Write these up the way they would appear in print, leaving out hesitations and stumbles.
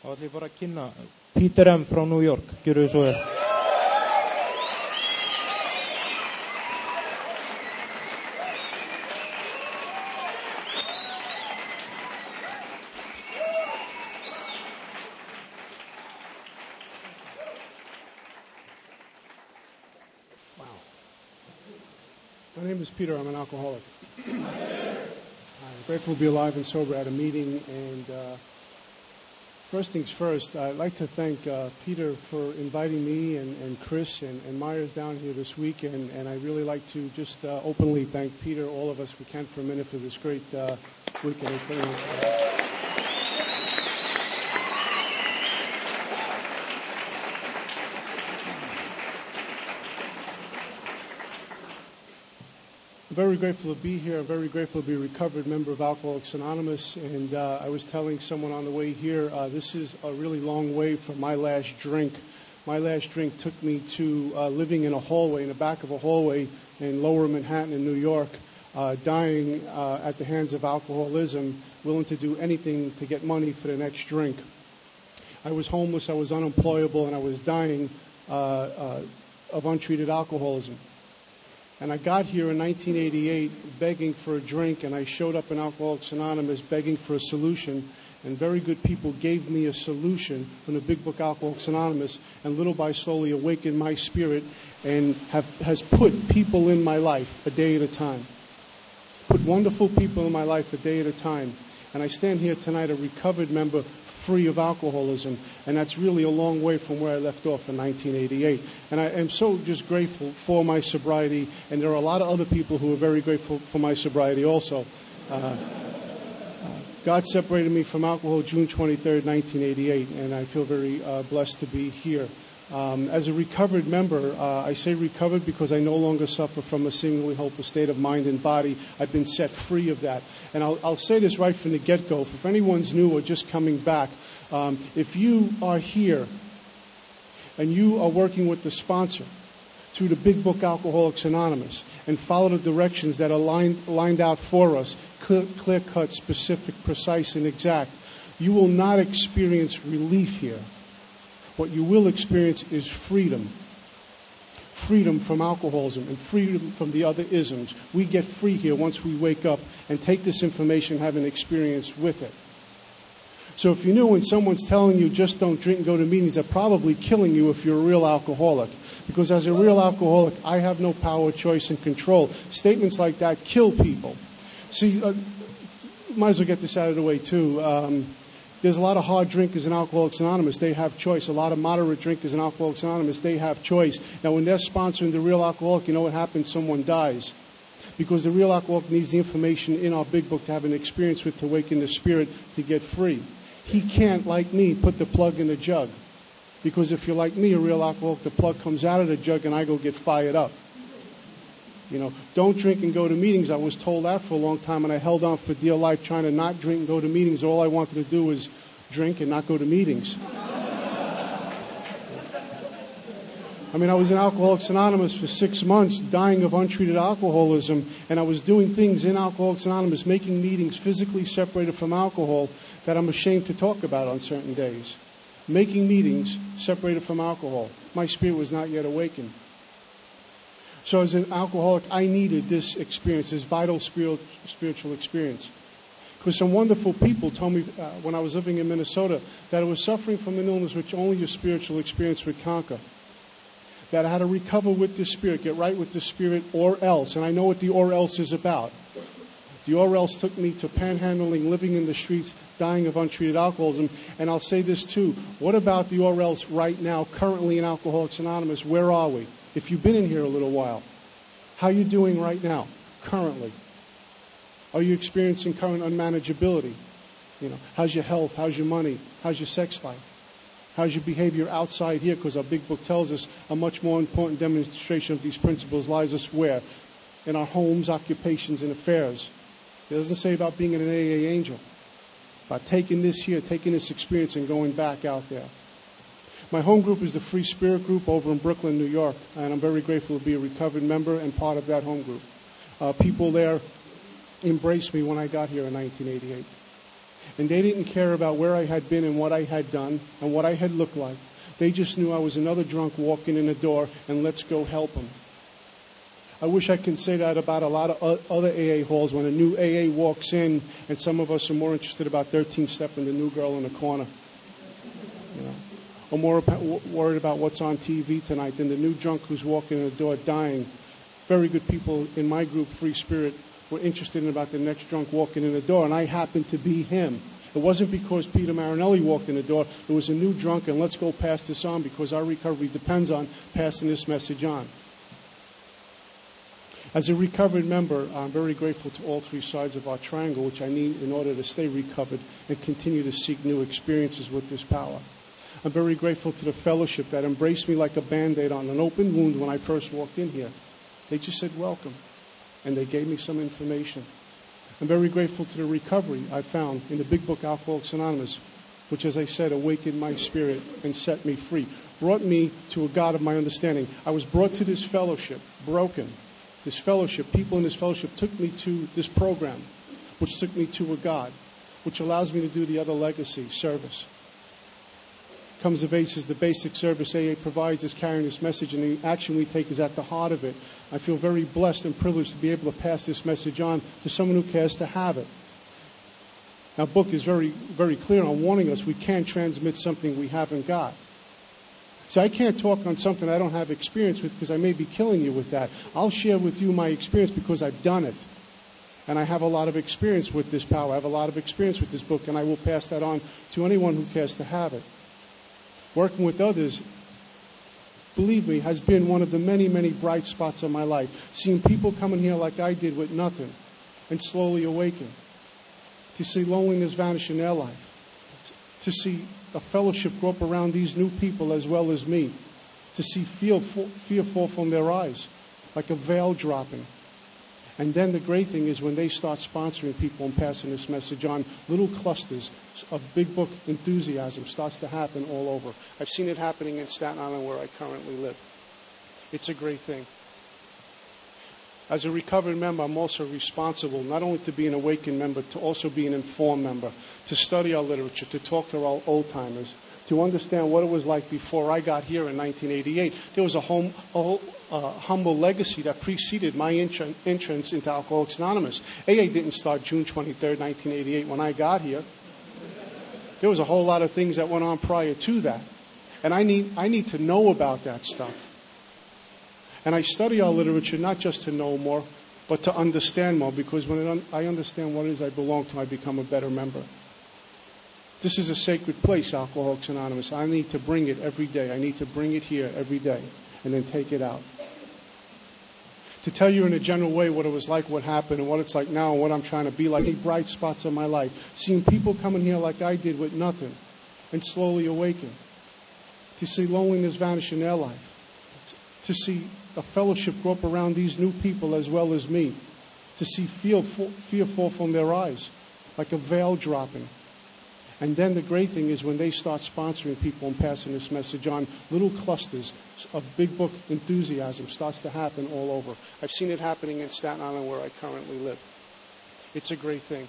Ootli bara kynna Peter M. frá New York. Gjörðu svo vel. My name is Peter. I'm an alcoholic. I'm grateful to be alive and sober at a meeting. And first things first, I'd like to thank Peter for inviting me and Chris and Myers down here this week. And I really like to just openly thank Peter, all of us, if we can, for a minute for this great weekend. I'm very grateful to be here. I'm very grateful to be a recovered member of Alcoholics Anonymous. And I was telling someone on the way here, this is a really long way from my last drink. My last drink took me to living in a hallway, in the back of a hallway in Lower Manhattan in New York, dying at the hands of alcoholism, willing to do anything to get money for the next drink. I was homeless, I was unemployable, and I was dying of untreated alcoholism. And I got here in 1988 begging for a drink, and I showed up in Alcoholics Anonymous begging for a solution. And very good people gave me a solution from the big book Alcoholics Anonymous, and little by slowly awakened my spirit and has put people in my life a day at a time. Put wonderful people in my life a day at a time. And I stand here tonight a recovered member, free of alcoholism, and that's really a long way from where I left off in 1988. And I am so just grateful for my sobriety, and there are a lot of other people who are very grateful for my sobriety also. God separated me from alcohol June 23rd, 1988, and I feel very blessed to be here. As a recovered member, I say recovered because I no longer suffer from a seemingly hopeless state of mind and body. I've been set free of that. And I'll say this right from the get-go. If anyone's new or just coming back, if you are here and you are working with the sponsor through the big book Alcoholics Anonymous and follow the directions that are lined out for us, clear-cut, specific, precise, and exact, you will not experience relief here. What you will experience is freedom. Freedom from alcoholism and freedom from the other isms. We get free here once we wake up and take this information, have an experience with it. So if you knew when someone's telling you just don't drink and go to meetings, they're probably killing you if you're a real alcoholic. Because as a real alcoholic, I have no power, choice, and control. Statements like that kill people. See, might as well get this out of the way too. There's a lot of hard drinkers in Alcoholics Anonymous. They have choice. A lot of moderate drinkers in Alcoholics Anonymous. They have choice. Now, when they're sponsoring the real alcoholic, you know what happens? Someone dies. Because the real alcoholic needs the information in our big book to have an experience with, to awaken the spirit, to get free. He can't, like me, put the plug in the jug. Because if you're like me, a real alcoholic, the plug comes out of the jug and I go get fired up. You know, don't drink and go to meetings. I was told that for a long time, and I held on for dear life trying to not drink and go to meetings. All I wanted to do was drink and not go to meetings. I mean, I was in Alcoholics Anonymous for 6 months, dying of untreated alcoholism, and I was doing things in Alcoholics Anonymous, making meetings physically separated from alcohol that I'm ashamed to talk about on certain days. Making meetings separated from alcohol. My spirit was not yet awakened. So as an alcoholic, I needed this experience, this vital spiritual experience. Because some wonderful people told me when I was living in Minnesota that I was suffering from an illness which only a spiritual experience would conquer. That I had to recover with the Spirit, get right with the Spirit, or else. And I know what the or else is about. The or else took me to panhandling, living in the streets, dying of untreated alcoholism. And I'll say this too. What about the or else right now, currently in Alcoholics Anonymous? Where are we? If you've been in here a little while, how are you doing right now, currently? Are you experiencing current unmanageability? You know, how's your health? How's your money? How's your sex life? How's your behavior outside here? Because our big book tells us a much more important demonstration of these principles lies us where? In our homes, occupations, and affairs. It doesn't say about being an AA angel. About taking this here, taking this experience and going back out there. My home group is the Free Spirit Group over in Brooklyn, New York, and I'm very grateful to be a recovered member and part of that home group. People there embraced me when I got here in 1988. And they didn't care about where I had been and what I had done and what I had looked like. They just knew I was another drunk walking in the door, and let's go help them. I wish I could say that about a lot of other AA halls when a new AA walks in, and some of us are more interested about 13-step and the new girl in the corner. You know, or more worried about what's on TV tonight than the new drunk who's walking in the door dying. Very good people in my group, Free Spirit, were interested in about the next drunk walking in the door, and I happened to be him. It wasn't because Peter Marinelli walked in the door. It was a new drunk, and let's go pass this on, because our recovery depends on passing this message on. As a recovered member, I'm very grateful to all three sides of our triangle, which I need in order to stay recovered and continue to seek new experiences with this power. I'm very grateful to the fellowship that embraced me like a Band-Aid on an open wound when I first walked in here. They just said, welcome, and they gave me some information. I'm very grateful to the recovery I found in the big book, Alcoholics Anonymous, which, as I said, awakened my spirit and set me free, brought me to a God of my understanding. I was brought to this fellowship, broken. This fellowship, people in this fellowship took me to this program, which took me to a God, which allows me to do the other legacy, service. Comes of Age is the basic service AA provides is carrying this message, and the action we take is at the heart of it. I feel very blessed and privileged to be able to pass this message on to someone who cares to have it. Our book is very, very clear on warning us we can't transmit something we haven't got. See, I can't talk on something I don't have experience with because I may be killing you with that. I'll share with you my experience because I've done it. And I have a lot of experience with this power. I have a lot of experience with this book, and I will pass that on to anyone who cares to have it. Working with others, believe me, has been one of the many, many bright spots of my life. Seeing people come in here like I did with nothing and slowly awaken. To see loneliness vanish in their life. To see a fellowship grow up around these new people as well as me. To see fear fall from their eyes like a veil dropping. And then the great thing is when they start sponsoring people and passing this message on, little clusters of big book enthusiasm starts to happen all over. I've seen it happening in Staten Island where I currently live. It's a great thing. As a recovered member, I'm also responsible not only to be an awakened member, to also be an informed member, to study our literature, to talk to our old-timers, to understand what it was like before I got here in 1988. There was a humble legacy that preceded my entrance into Alcoholics Anonymous. AA didn't start June 23rd, 1988 when I got here. There was a whole lot of things that went on prior to that. And I need to know about that stuff. And I study our literature not just to know more, but to understand more, because when I understand what it is I belong to, I become a better member. This is a sacred place, Alcoholics Anonymous. I need to bring it every day. I need to bring it here every day and then take it out. To tell you in a general way what it was like, what happened, and what it's like now, and what I'm trying to be like, any bright spots of my life. Seeing people come in here like I did with nothing and slowly awaken. To see loneliness vanish in their life. To see a fellowship grow up around these new people as well as me. To see fear fall from their eyes like a veil dropping. And then the great thing is when they start sponsoring people and passing this message on, little clusters of big book enthusiasm starts to happen all over. I've seen it happening in Staten Island where I currently live. It's a great thing.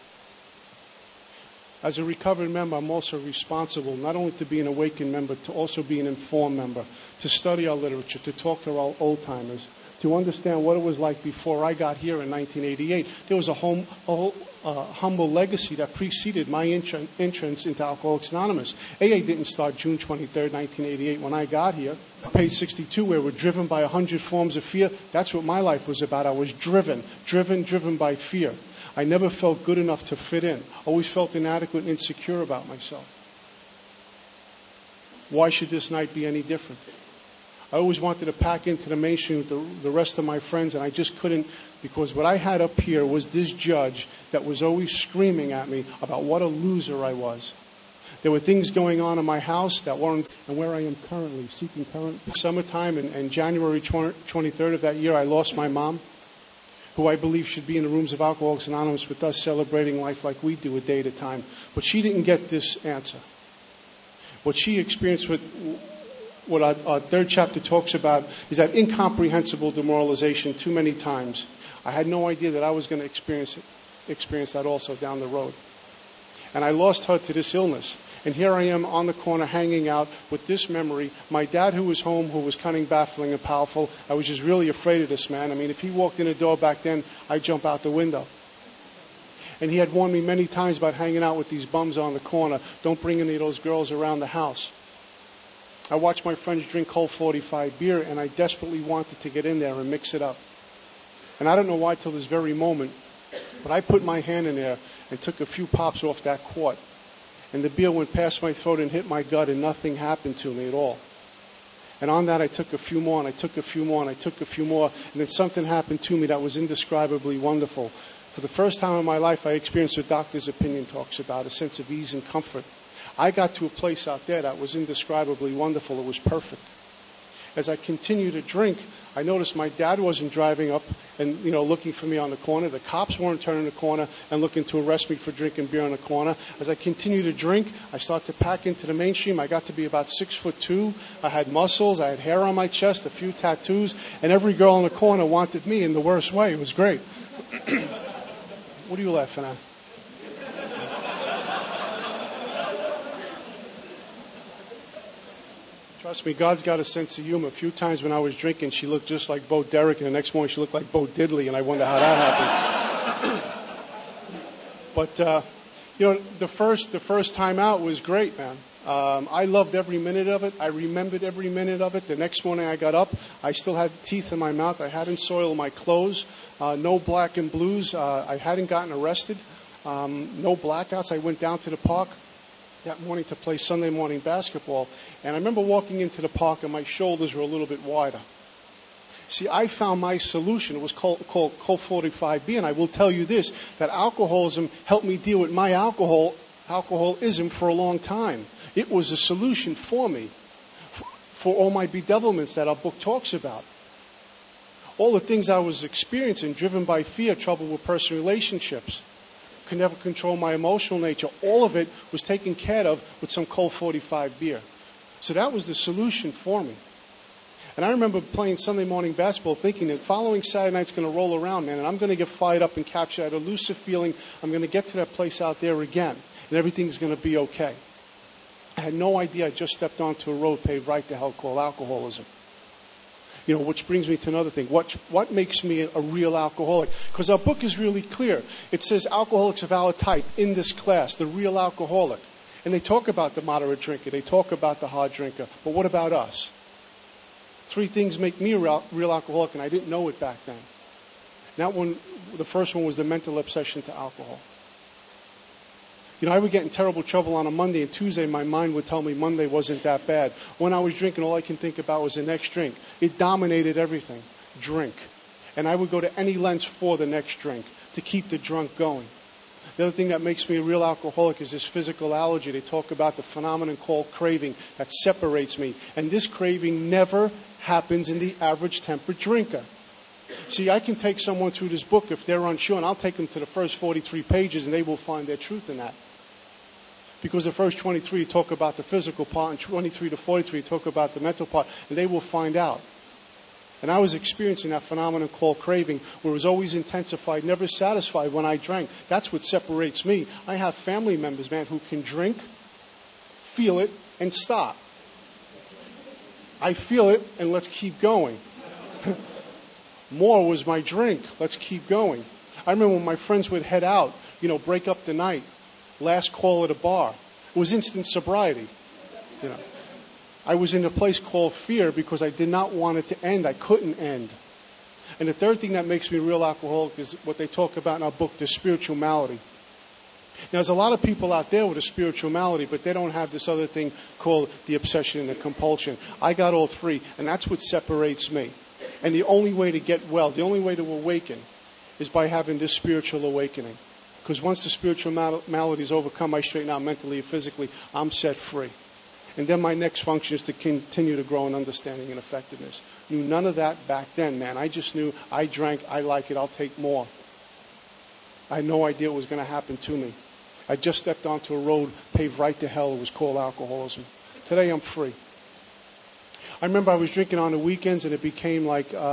As a recovered member, I'm also responsible not only to be an awakened member, to also be an informed member, to study our literature, to talk to our old-timers, to understand what it was like before I got here in 1988. There was a humble legacy that preceded my entrance into Alcoholics Anonymous. AA didn't start June 23rd, 1988 when I got here. Page 62, where we're driven by 100 forms of fear. That's what my life was about. I was driven by fear. I never felt good enough to fit in. Always felt inadequate and insecure about myself. Why should this night be any different? I always wanted to pack into the mainstream with the rest of my friends, and I just couldn't, because what I had up here was this judge that was always screaming at me about what a loser I was. There were things going on in my house that weren't, and where I am currently, seeking current. Summertime, and January 23rd of that year, I lost my mom, who I believe should be in the rooms of Alcoholics Anonymous with us, celebrating life like we do, a day at a time. But she didn't get this answer. What she experienced with what our third chapter talks about is that incomprehensible demoralization too many times. I had no idea that I was going to experience that also down the road. And I lost her to this illness. And here I am on the corner hanging out with this memory. My dad, who was home, who was cunning, baffling, and powerful. I was just really afraid of this man. I mean, if he walked in the door back then, I'd jump out the window. And he had warned me many times about hanging out with these bums on the corner. Don't bring any of those girls around the house. I watched my friends drink Colt 45 beer, and I desperately wanted to get in there and mix it up. And I don't know why till this very moment, but I put my hand in there and took a few pops off that quart. And the beer went past my throat and hit my gut, and nothing happened to me at all. And on that, I took a few more, and I took a few more, and I took a few more. And then something happened to me that was indescribably wonderful. For the first time in my life, I experienced what doctor's opinion talks about, a sense of ease and comfort. I got to a place out there that was indescribably wonderful. It was perfect. As I continued to drink, I noticed my dad wasn't driving up and, looking for me on the corner. The cops weren't turning the corner and looking to arrest me for drinking beer on the corner. As I continued to drink, I started to pack into the mainstream. I got to be about 6'2". I had muscles. I had hair on my chest, a few tattoos, and every girl in the corner wanted me in the worst way. It was great. What are you laughing at? Trust me, God's got a sense of humor. A few times when I was drinking, she looked just like Bo Derek, and the next morning she looked like Bo Diddley, and I wonder how that happened. But the first time out was great, man. I loved every minute of it. I remembered every minute of it. The next morning I got up, I still had teeth in my mouth. I hadn't soiled my clothes. No black and blues. I hadn't gotten arrested. No blackouts. I went down to the park that morning to play Sunday morning basketball. And I remember walking into the park and my shoulders were a little bit wider. See, I found my solution. It was called Colt 45B. And I will tell you this, that alcoholism helped me deal with my alcoholism for a long time. It was a solution for me, for all my bedevilments that our book talks about. All the things I was experiencing, driven by fear, trouble with personal relationships, could never control my emotional nature. All of it was taken care of with some Colt 45 beer. So that was the solution for me. And I remember playing Sunday morning basketball thinking that following Saturday night's going to roll around, man, and I'm going to get fired up and capture that elusive feeling. I'm going to get to that place out there again, and everything's going to be okay. I had no idea I just stepped onto a road paved right to hell called alcoholism. Which brings me to another thing. What makes me a real alcoholic? Because our book is really clear. It says alcoholics of our type in this class, the real alcoholic. And they talk about the moderate drinker. They talk about the hard drinker. But what about us? 3 things make me a real alcoholic, and I didn't know it back then. That one, the first one was the mental obsession to alcohol. I would get in terrible trouble on a Monday, and Tuesday my mind would tell me Monday wasn't that bad. When I was drinking, all I can think about was the next drink. It dominated everything. Drink. And I would go to any lengths for the next drink to keep the drunk going. The other thing that makes me a real alcoholic is this physical allergy. They talk about the phenomenon called craving that separates me. And this craving never happens in the average temperate drinker. See, I can take someone through this book if they're unsure, and I'll take them to the first 43 pages, and they will find their truth in that. Because the first 23 talk about the physical part, and 23 to 43 talk about the mental part, and they will find out. And I was experiencing that phenomenon called craving, where it was always intensified, never satisfied when I drank. That's what separates me. I have family members, man, who can drink, feel it, and stop. I feel it, and let's keep going. More was my drink. Let's keep going. I remember when my friends would head out, break up the night. Last call at a bar. It was instant sobriety. I was in a place called fear because I did not want it to end. I couldn't end. And the third thing that makes me a real alcoholic is what they talk about in our book, the spiritual malady. Now, there's a lot of people out there with a spiritual malady, but they don't have this other thing called the obsession and the compulsion. I got all 3, and that's what separates me. And the only way to get well, the only way to awaken, is by having this spiritual awakening. Because once the spiritual malady is overcome, I straighten out mentally and physically, I'm set free. And then my next function is to continue to grow in understanding and effectiveness. Knew none of that back then, man. I just knew I drank, I like it, I'll take more. I had no idea what was going to happen to me. I just stepped onto a road paved right to hell. It was called alcoholism. Today I'm free. I remember I was drinking on the weekends, and it became like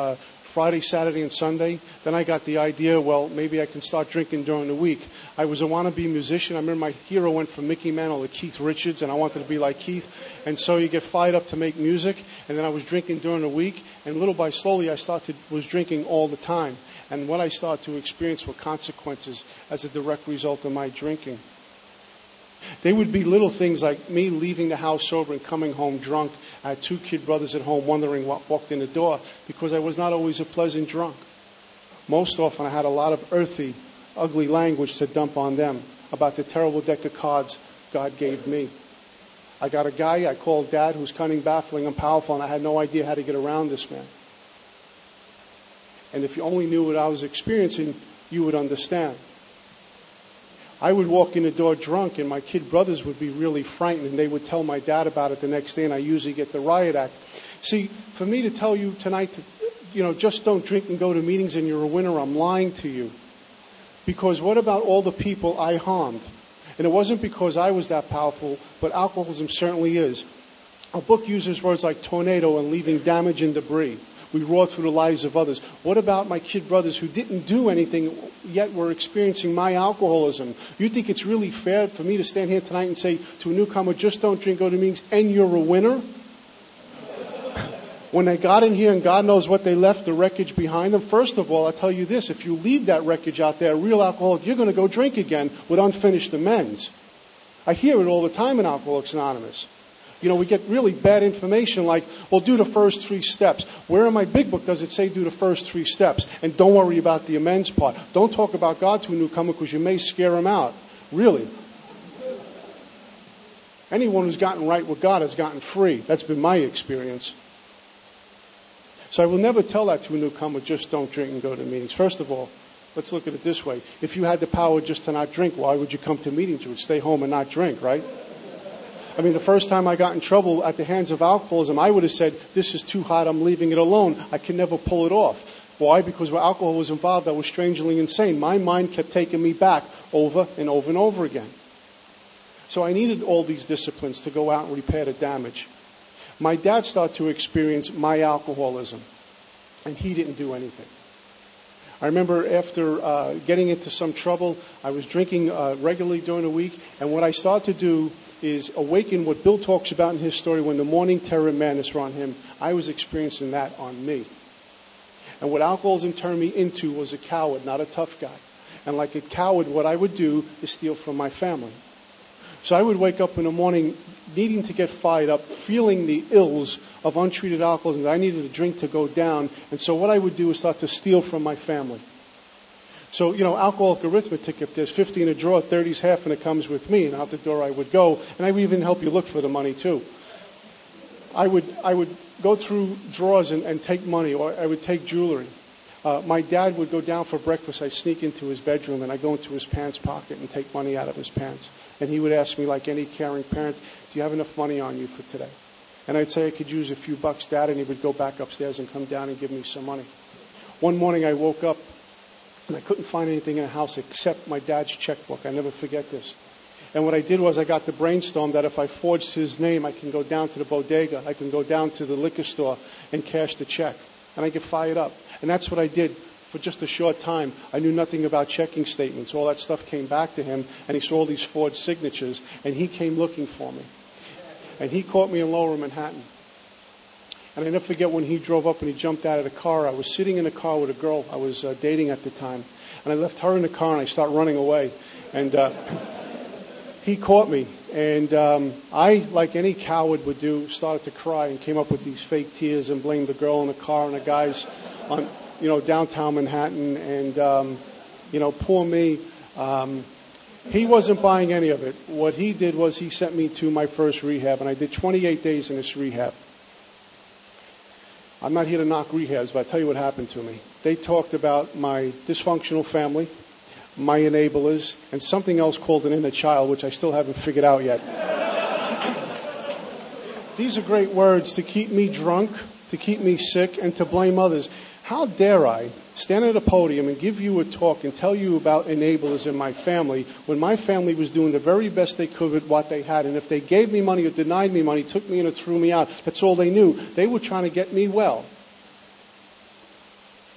Friday, Saturday, and Sunday. Then I got the idea, well, maybe I can start drinking during the week. I was a wannabe musician. I remember my hero went from Mickey Mantle to Keith Richards, and I wanted to be like Keith. And so you get fired up to make music, and then I was drinking during the week, and little by slowly I was drinking all the time. And what I started to experience were consequences as a direct result of my drinking. They would be little things like me leaving the house sober and coming home drunk. I had 2 kid brothers at home wondering what walked in the door because I was not always a pleasant drunk. Most often I had a lot of earthy, ugly language to dump on them about the terrible deck of cards God gave me. I got a guy I called Dad who's cunning, baffling, and powerful, and I had no idea how to get around this man. And if you only knew what I was experiencing, you would understand. I would walk in the door drunk, and my kid brothers would be really frightened, and they would tell my dad about it the next day, and I usually get the riot act. See, for me to tell you tonight, just don't drink and go to meetings and you're a winner, I'm lying to you. Because what about all the people I harmed? And it wasn't because I was that powerful, but alcoholism certainly is. Our book uses words like tornado and leaving damage and debris. We roar through the lives of others. What about my kid brothers who didn't do anything, yet were experiencing my alcoholism? You think it's really fair for me to stand here tonight and say to a newcomer, just don't drink, go to meetings, and you're a winner? When they got in here and God knows what they left, the wreckage behind them, first of all, I'll tell you this, if you leave that wreckage out there, a real alcoholic, you're going to go drink again with unfinished amends. I hear it all the time in Alcoholics Anonymous. We get really bad information like, well, do the first 3 steps. Where in my big book does it say do the first 3 steps? And don't worry about the amends part. Don't talk about God to a newcomer because you may scare him out. Really. Anyone who's gotten right with God has gotten free. That's been my experience. So I will never tell that to a newcomer, just don't drink and go to meetings. First of all, let's look at it this way. If you had the power just to not drink, why would you come to meetings? You would stay home and not drink, right? I mean, the first time I got in trouble at the hands of alcoholism, I would have said, this is too hot, I'm leaving it alone. I can never pull it off. Why? Because when alcohol was involved, I was strangely insane. My mind kept taking me back over and over and over again. So I needed all these disciplines to go out and repair the damage. My dad started to experience my alcoholism, and he didn't do anything. I remember after getting into some trouble, I was drinking regularly during the week, and what I started to do is awaken what Bill talks about in his story when the morning terror and madness were on him. I was experiencing that on me. And what alcoholism turned me into was a coward, not a tough guy. And like a coward, what I would do is steal from my family. So I would wake up in the morning needing to get fired up, feeling the ills of untreated alcoholism. I needed a drink to go down. And so what I would do is start to steal from my family. So, alcoholic arithmetic, if there's 50 in a drawer, 30's half, and it comes with me, and out the door I would go. And I would even help you look for the money, too. I would go through drawers and take money, or I would take jewelry. My dad would go down for breakfast. I'd sneak into his bedroom, and I'd go into his pants pocket and take money out of his pants. And he would ask me, like any caring parent, do you have enough money on you for today? And I'd say I could use a few bucks, Dad, and he would go back upstairs and come down and give me some money. One morning I woke up, and I couldn't find anything in the house except my dad's checkbook. I never forget this. And what I did was I got the brainstorm that if I forged his name, I can go down to the bodega, I can go down to the liquor store and cash the check. And I get fired up. And that's what I did for just a short time. I knew nothing about checking statements. All that stuff came back to him, and he saw all these forged signatures, and he came looking for me. And he caught me in Lower Manhattan. And I never forget when he drove up and he jumped out of the car. I was sitting in a car with a girl I was dating at the time. And I left her in the car and I started running away. And he caught me. And I, like any coward would do, started to cry and came up with these fake tears and blamed the girl in the car and the guys on, downtown Manhattan. And, poor me. He wasn't buying any of it. What he did was he sent me to my first rehab. And I did 28 days in this rehab. I'm not here to knock rehabs, but I'll tell you what happened to me. They talked about my dysfunctional family, my enablers, and something else called an inner child, which I still haven't figured out yet. These are great words to keep me drunk, to keep me sick, and to blame others. How dare I stand at a podium and give you a talk and tell you about enablers in my family when my family was doing the very best they could with what they had. And if they gave me money or denied me money, took me in or threw me out, that's all they knew. They were trying to get me well.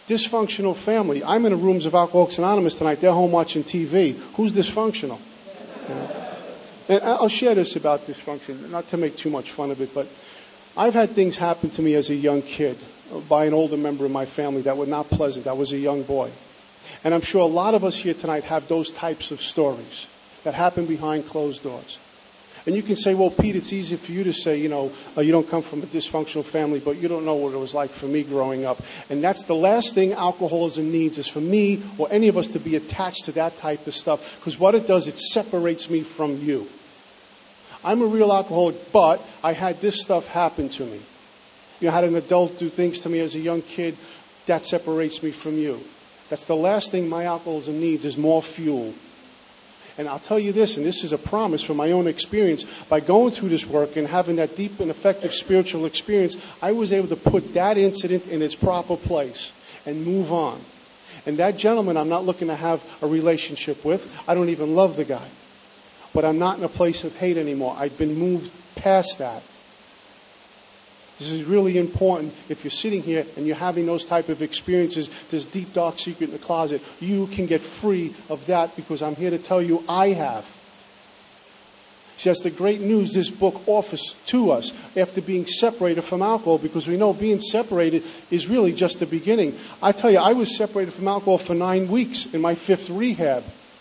Dysfunctional family. I'm in the rooms of Alcoholics Anonymous tonight. They're home watching TV. Who's dysfunctional? And I'll share this about dysfunction, not to make too much fun of it, but I've had things happen to me as a young kid by an older member of my family that were not pleasant. I was a young boy. And I'm sure a lot of us here tonight have those types of stories that happen behind closed doors. And you can say, well, Pete, it's easy for you to say, you don't come from a dysfunctional family, but you don't know what it was like for me growing up. And that's the last thing alcoholism needs, is for me or any of us to be attached to that type of stuff. Because what it does, it separates me from you. I'm a real alcoholic, but I had this stuff happen to me. I had an adult do things to me as a young kid. That separates me from you. That's the last thing my alcoholism needs, is more fuel. And I'll tell you this, and this is a promise from my own experience, by going through this work and having that deep and effective spiritual experience, I was able to put that incident in its proper place and move on. And that gentleman I'm not looking to have a relationship with. I don't even love the guy. But I'm not in a place of hate anymore. I've been moved past that. This is really important. If you're sitting here and you're having those type of experiences, this deep, dark secret in the closet, you can get free of that, because I'm here to tell you I have. See, that's the great news this book offers to us after being separated from alcohol, because we know being separated is really just the beginning. I tell you, I was separated from alcohol for 9 weeks in my 5th rehab.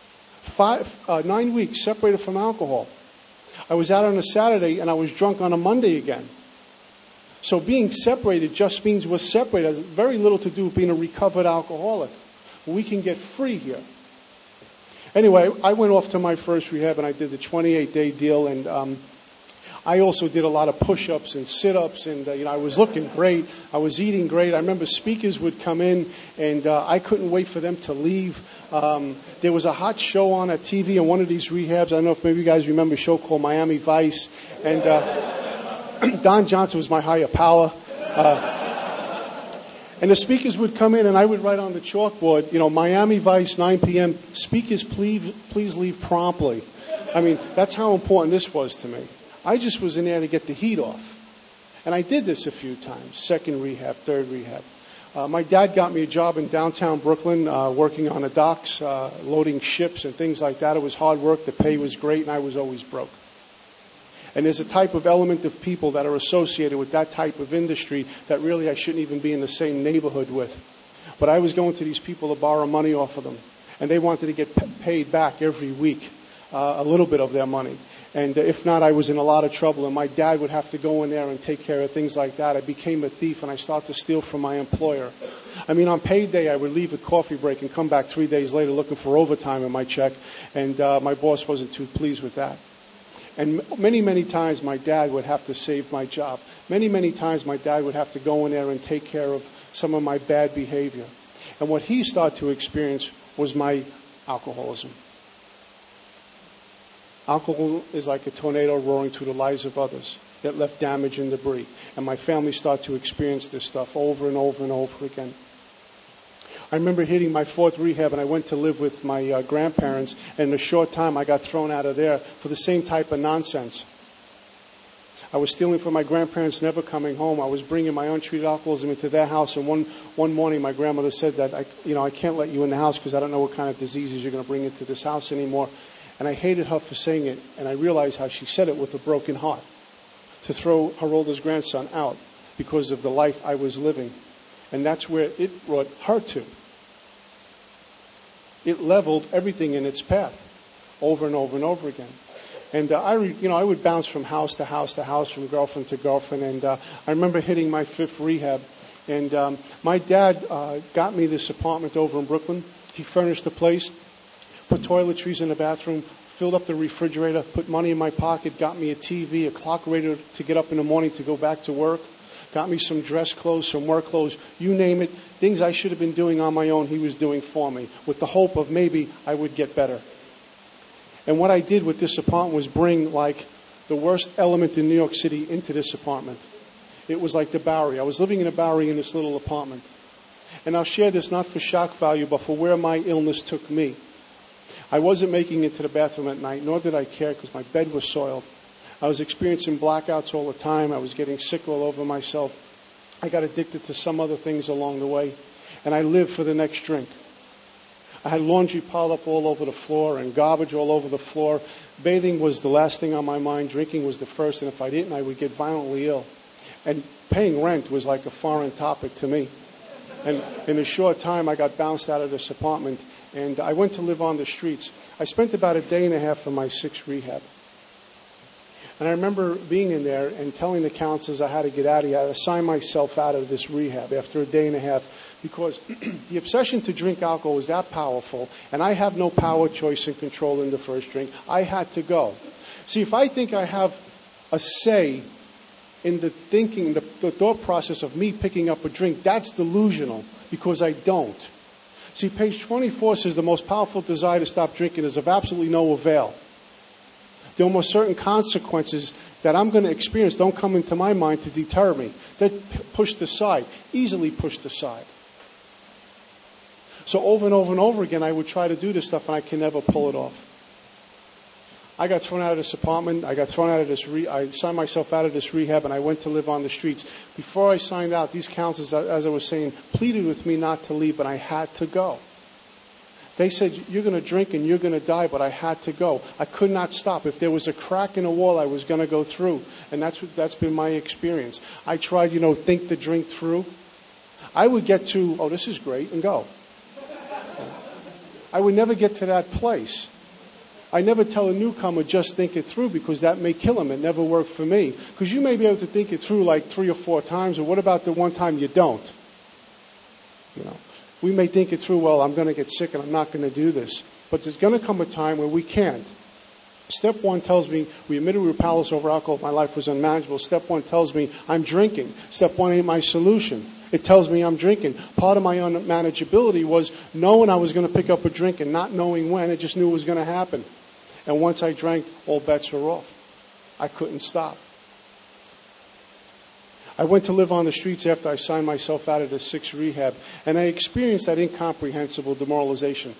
9 weeks separated from alcohol. I was out on a Saturday and I was drunk on a Monday again. So being separated just means we're separated. It has very little to do with being a recovered alcoholic. We can get free here. Anyway, I went off to my first rehab and I did the 28-day deal, and I also did a lot of push-ups and sit-ups, and I was looking great. I was eating great. I remember speakers would come in, and I couldn't wait for them to leave. There was a hot show on at TV in one of these rehabs. I don't know if maybe you guys remember a show called Miami Vice, and Don Johnson was my higher power. And the speakers would come in and I would write on the chalkboard, Miami Vice, 9 p.m., speakers please leave promptly. I mean, that's how important this was to me. I just was in there to get the heat off. And I did this a few times, 2nd rehab, 3rd rehab. My dad got me a job in downtown Brooklyn, working on the docks, loading ships and things like that. It was hard work, the pay was great, and I was always broke. And there's a type of element of people that are associated with that type of industry that really I shouldn't even be in the same neighborhood with. But I was going to these people to borrow money off of them. And they wanted to get paid back every week, a little bit of their money. And if not, I was in a lot of trouble. And my dad would have to go in there and take care of things like that. I became a thief and I started to steal from my employer. I mean, on payday, I would leave a coffee break and come back 3 days later looking for overtime in my check. And my boss wasn't too pleased with that. And many, many times my dad would have to save my job. Many, many times my dad would have to go in there and take care of some of my bad behavior. And what he started to experience was my alcoholism. Alcohol is like a tornado roaring through the lives of others. It left damage and debris. And my family started to experience this stuff over and over and over again. I remember hitting my 4th rehab and I went to live with my grandparents, and in a short time I got thrown out of there for the same type of nonsense. I was stealing from my grandparents, never coming home. I was bringing my untreated alcoholism into their house, and one morning my grandmother said that I can't let you in the house because I don't know what kind of diseases you're going to bring into this house anymore. And I hated her for saying it, and I realized how she said it with a broken heart, to throw her oldest grandson out because of the life I was living. And that's where it brought her to. It leveled everything in its path over and over and over again. And I would bounce from house to house to house, from girlfriend to girlfriend. And I remember hitting my 5th rehab. And my dad got me this apartment over in Brooklyn. He furnished the place, put toiletries in the bathroom, filled up the refrigerator, put money in my pocket, got me a TV, a clock radio to get up in the morning to go back to work. Got me some dress clothes, some work clothes, you name it. Things I should have been doing on my own, he was doing for me, with the hope of maybe I would get better. And what I did with this apartment was bring like the worst element in New York City into this apartment. It was like the Bowery. I was living in a Bowery in this little apartment. And I'll share this not for shock value, but for where my illness took me. I wasn't making it to the bathroom at night, nor did I care because my bed was soiled. I was experiencing blackouts all the time. I was getting sick all over myself. I got addicted to some other things along the way. and I lived for the next drink. I had laundry piled up all over the floor and garbage all over the floor. Bathing was the last thing on my mind. Drinking was the first, and if I didn't, I would get violently ill. And paying rent was like a foreign topic to me. And in a short time, I got bounced out of this apartment, and I went to live on the streets. I spent about a day and a half in my 6th rehab. And I remember being in there and telling the counselors I had to get out of here. I had to sign myself out of this rehab after a day and a half because the obsession to drink alcohol was that powerful, and I have no power, choice, and control in the first drink. I had to go. See, if I think I have a say in the thinking, the thought process of me picking up a drink, that's delusional because I don't. See, page 24 says the most powerful desire to stop drinking is of absolutely no avail. There are almost certain consequences that I'm going to experience don't come into my mind to deter me. They're pushed aside, easily pushed aside. So over and over and over again, I would try to do this stuff, and I can never pull it off. I got thrown out of this apartment. I signed myself out of this rehab, and I went to live on the streets. Before I signed out, these counselors, as I was saying, pleaded with me not to leave, but I had to go. They said, you're going to drink and you're going to die, but I had to go. I could not stop. If there was a crack in the wall, I was going to go through. And that's been my experience. I tried, think the drink through. I would get to, oh, this is great, and go. I would never get to that place. I never tell a newcomer, just think it through, because that may kill him. It never worked for me. Because you may be able to think it through like 3 or 4 times, or what about the one time you don't? We may think it through, well, I'm going to get sick and I'm not going to do this. But there's going to come a time where we can't. Step 1 tells me, we admitted we were powerless over alcohol. My life was unmanageable. Step 1 tells me I'm drinking. Step 1 ain't my solution. It tells me I'm drinking. Part of my unmanageability was knowing I was going to pick up a drink and not knowing when. I just knew it was going to happen. And once I drank, all bets were off. I couldn't stop. I went to live on the streets after I signed myself out of the 6th rehab, and I experienced that incomprehensible demoralization.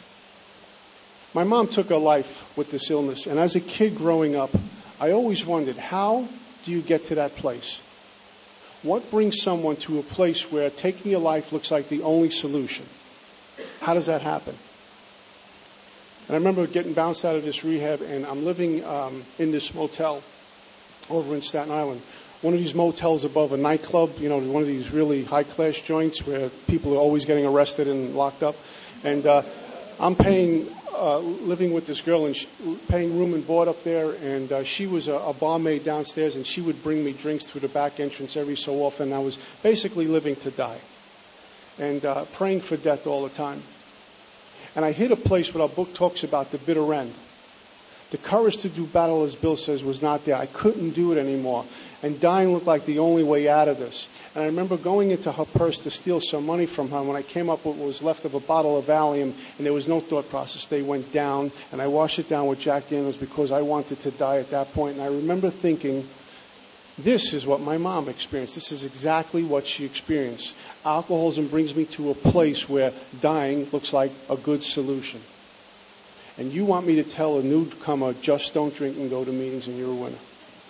My mom took her life with this illness, and as a kid growing up, I always wondered, how do you get to that place? What brings someone to a place where taking your life looks like the only solution? How does that happen? And I remember getting bounced out of this rehab, and I'm living in this motel over in Staten Island. One of these motels above a nightclub, one of these really high-class joints where people are always getting arrested and locked up. And I'm living with this girl and paying room and board up there. And she was a barmaid downstairs, and she would bring me drinks through the back entrance every so often. I was basically living to die and praying for death all the time. And I hit a place where our book talks about the bitter end. The courage to do battle, as Bill says, was not there. I couldn't do it anymore. And dying looked like the only way out of this. And I remember going into her purse to steal some money from her. When I came up with what was left of a bottle of Valium, and there was no thought process. They went down, and I washed it down with Jack Daniels because I wanted to die at that point. And I remember thinking, this is what my mom experienced. This is exactly what she experienced. Alcoholism brings me to a place where dying looks like a good solution. And you want me to tell a newcomer, just don't drink and go to meetings and you're a winner.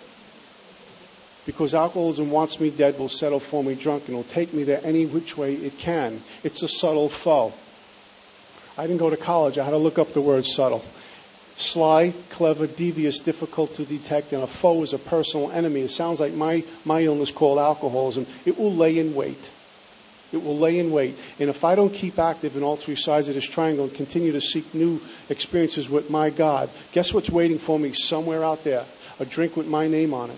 Because alcoholism wants me dead, will settle for me drunk, and will take me there any which way it can. It's a subtle foe. I didn't go to college. I had to look up the word subtle. Sly, clever, devious, difficult to detect, and a foe is a personal enemy. It sounds like my illness called alcoholism. It will lay in wait. It will lay in wait. And if I don't keep active in all 3 sides of this triangle and continue to seek new experiences with my God, guess what's waiting for me somewhere out there? A drink with my name on it.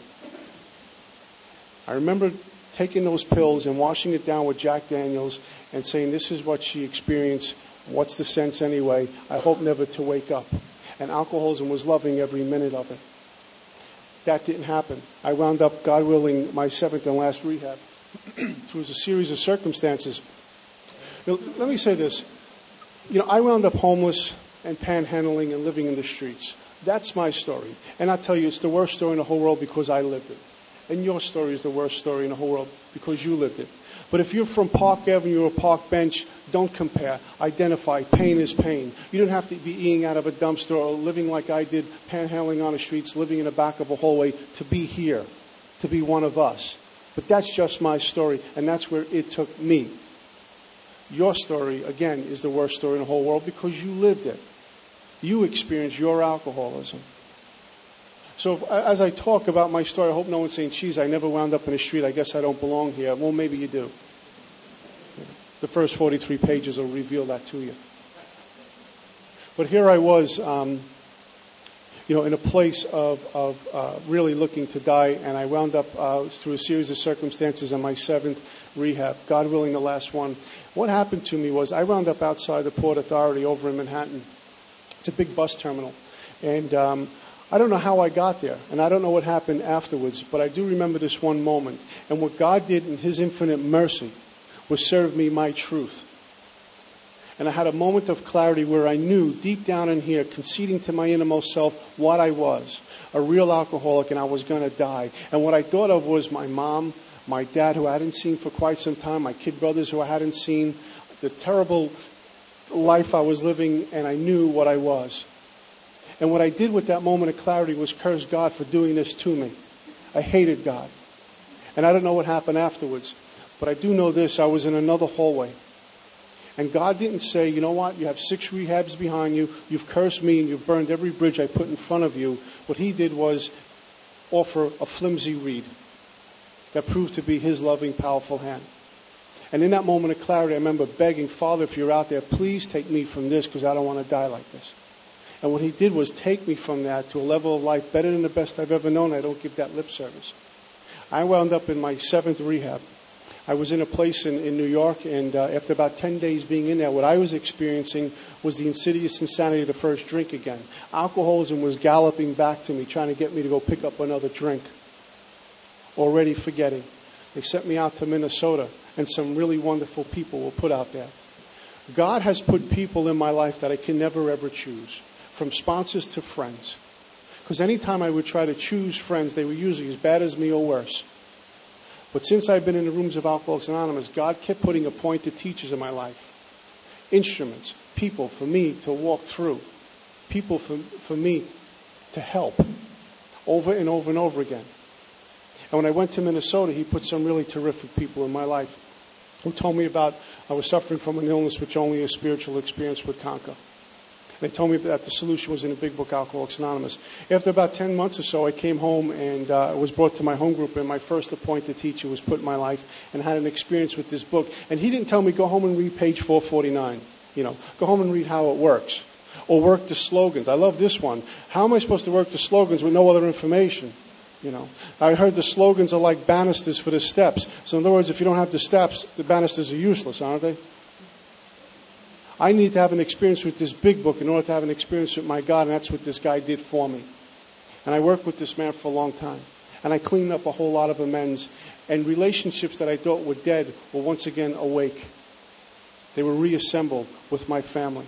I remember taking those pills and washing it down with Jack Daniels and saying, this is what she experienced. What's the sense anyway? I hope never to wake up. And alcoholism was loving every minute of it. That didn't happen. I wound up, God willing, my 7th and last rehab. Through a series of circumstances. Let me say this. I wound up homeless and panhandling and living in the streets. That's my story. And I tell you, it's the worst story in the whole world because I lived it. And your story is the worst story in the whole world because you lived it. But if you're from Park Avenue or Park Bench, don't compare. Identify. Pain is pain. You don't have to be eating out of a dumpster or living like I did, panhandling on the streets, living in the back of a hallway to be here, to be one of us. But that's just my story, and that's where it took me. Your story, again, is the worst story in the whole world because you lived it. You experienced your alcoholism. So as I talk about my story, I hope no one's saying, geez, I never wound up in the street. I guess I don't belong here. Well, maybe you do. The first 43 pages will reveal that to you. But here I was, in a place of really looking to die, and I wound up through a series of circumstances in my 7th rehab, God willing the last one. What happened to me was I wound up outside the Port Authority over in Manhattan. It's a big bus terminal. And I don't know how I got there, and I don't know what happened afterwards, but I do remember this one moment. And what God did in His infinite mercy was serve me my truth. And I had a moment of clarity where I knew deep down in here, conceding to my innermost self, what I was, a real alcoholic, and I was going to die. And what I thought of was my mom, my dad, who I hadn't seen for quite some time, my kid brothers who I hadn't seen, the terrible life I was living, and I knew what I was. And what I did with that moment of clarity was curse God for doing this to me. I hated God. And I don't know what happened afterwards. But I do know this, I was in another hallway. And God didn't say, you know what, you have 6 rehabs behind you, you've cursed me and you've burned every bridge I put in front of you. What He did was offer a flimsy reed that proved to be His loving, powerful hand. And in that moment of clarity, I remember begging, Father, if you're out there, please take me from this because I don't want to die like this. And what He did was take me from that to a level of life better than the best I've ever known. I don't give that lip service. I wound up in my 7th rehab. I was in a place in New York, and after about 10 days being in there, what I was experiencing was the insidious insanity of the first drink again. Alcoholism was galloping back to me, trying to get me to go pick up another drink. Already forgetting. They sent me out to Minnesota, and some really wonderful people were put out there. God has put people in my life that I can never ever choose, from sponsors to friends. Because anytime I would try to choose friends, they were usually as bad as me or worse. But since I've been in the rooms of Alcoholics Anonymous, God kept putting appointed teachers in my life. Instruments, people for me to walk through. People for me to help. Over and over and over again. And when I went to Minnesota, He put some really terrific people in my life who told me about I was suffering from an illness which only a spiritual experience would conquer. They told me that the solution was in the big book, Alcoholics Anonymous. After about 10 months or so, I came home and was brought to my home group, and my first appointed teacher was put in my life and had an experience with this book. And he didn't tell me, go home and read page 449. Go home and read how it works. Or work the slogans. I love this one. How am I supposed to work the slogans with no other information? I heard the slogans are like banisters for the steps. So in other words, if you don't have the steps, the banisters are useless, aren't they? I need to have an experience with this big book in order to have an experience with my God, and that's what this guy did for me. And I worked with this man for a long time. And I cleaned up a whole lot of amends. And relationships that I thought were dead were once again awake. They were reassembled with my family.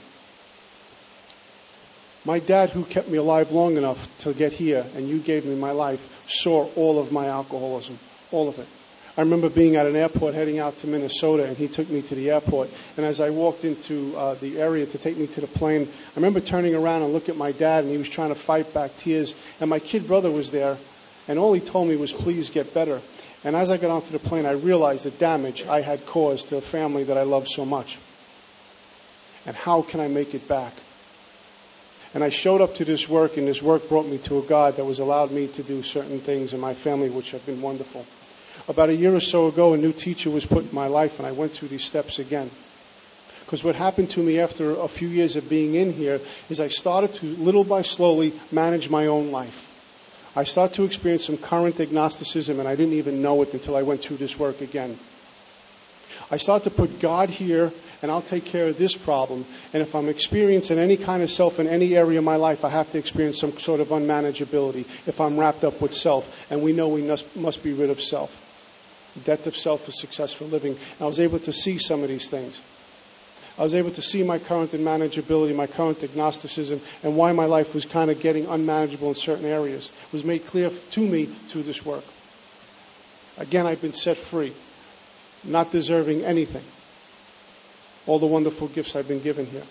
My dad, who kept me alive long enough to get here, and you gave me my life, saw all of my alcoholism. All of it. I remember being at an airport heading out to Minnesota, and he took me to the airport. And as I walked into the area to take me to the plane, I remember turning around and looking at my dad, and he was trying to fight back tears. And my kid brother was there, and all he told me was, please get better. And as I got onto the plane, I realized the damage I had caused to a family that I loved so much. And how can I make it back? And I showed up to this work, and this work brought me to a God that was allowed me to do certain things in my family, which have been wonderful. About a year or so ago, a new teacher was put in my life, and I went through these steps again. Because what happened to me after a few years of being in here is I started to, little by slowly, manage my own life. I started to experience some current agnosticism, and I didn't even know it until I went through this work again. I started to put God here, and I'll take care of this problem. And if I'm experiencing any kind of self in any area of my life, I have to experience some sort of unmanageability if I'm wrapped up with self. And we know we must be rid of self. The death of self is successful living. And I was able to see some of these things. I was able to see my current unmanageability, my current agnosticism, and why my life was kind of getting unmanageable in certain areas. It was made clear to me through this work. Again, I've been set free, not deserving anything. All the wonderful gifts I've been given here.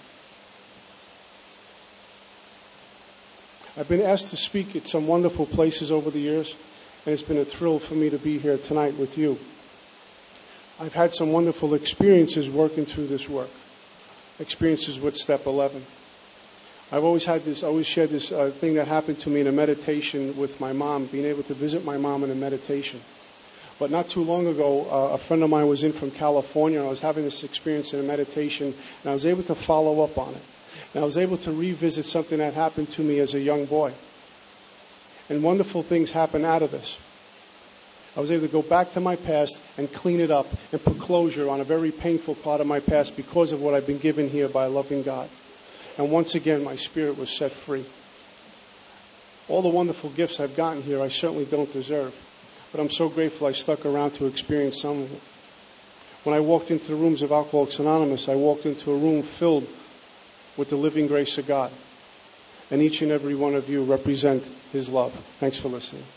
I've been asked to speak at some wonderful places over the years, and it's been a thrill for me to be here tonight with you. I've had some wonderful experiences working through this work. Experiences with Step 11. I've always shared this thing that happened to me in a meditation with my mom, being able to visit my mom in a meditation. But not too long ago, a friend of mine was in from California, and I was having this experience in a meditation, and I was able to follow up on it. And I was able to revisit something that happened to me as a young boy. And wonderful things happened out of this. I was able to go back to my past and clean it up and put closure on a very painful part of my past because of what I've been given here by a loving God. And once again, my spirit was set free. All the wonderful gifts I've gotten here, I certainly don't deserve. But I'm so grateful I stuck around to experience some of it. When I walked into the rooms of Alcoholics Anonymous, I walked into a room filled with the living grace of God. And each and every one of you represent His love. Thanks for listening.